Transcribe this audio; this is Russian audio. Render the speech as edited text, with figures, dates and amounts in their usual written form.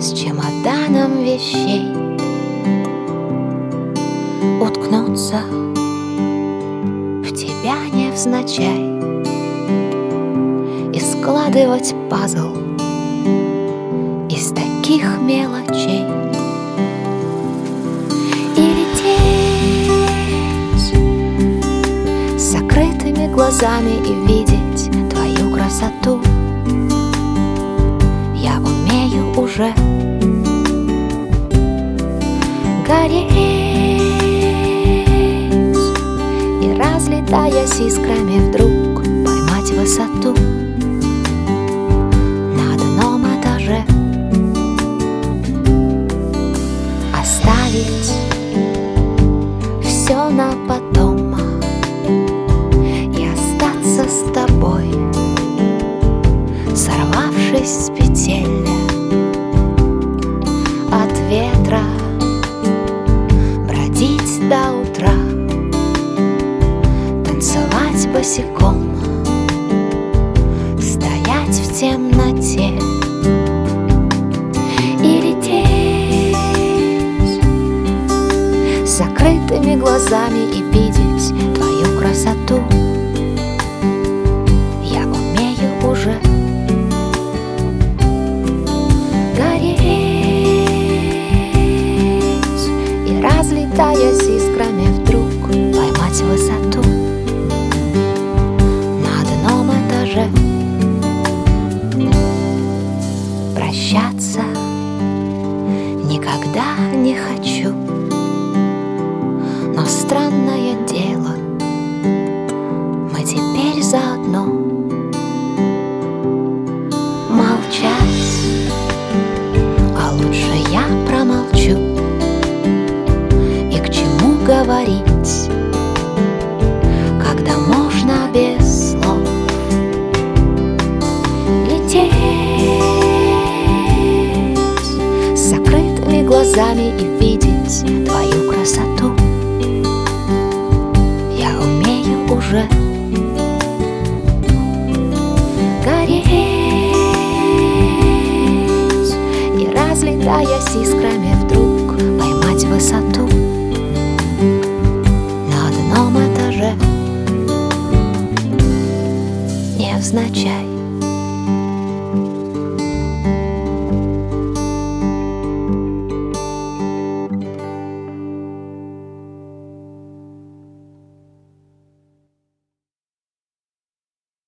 с чемоданом вещей, уткнуться в тебя невзначай и складывать пазл из таких мелочей. И лететь с закрытыми глазами и видеть твою красоту я умею уже. Гореть и, разлетаясь искрами, вдруг поймать высоту на одном этаже, оставить все на потом и остаться с тобой, сорвавшись с петель от ветра, бродить до утра, танцевать босиком, стоять в темноте и лететь с закрытыми глазами и видеть твою красоту я умею уже. Гореть и, разлетаясь искрами, вдруг поймать высоту на одном этаже, прощаться никогда не хочу, но странное дело, мы теперь заодно. Молчать, а лучше я промолчу, и к чему говорить, когда можно без слов лететь с закрытыми глазами и видеть твою красоту я умею уже. Гореть и, разлетаясь искрами, вдруг поймать высоту на одном этаже невзначай.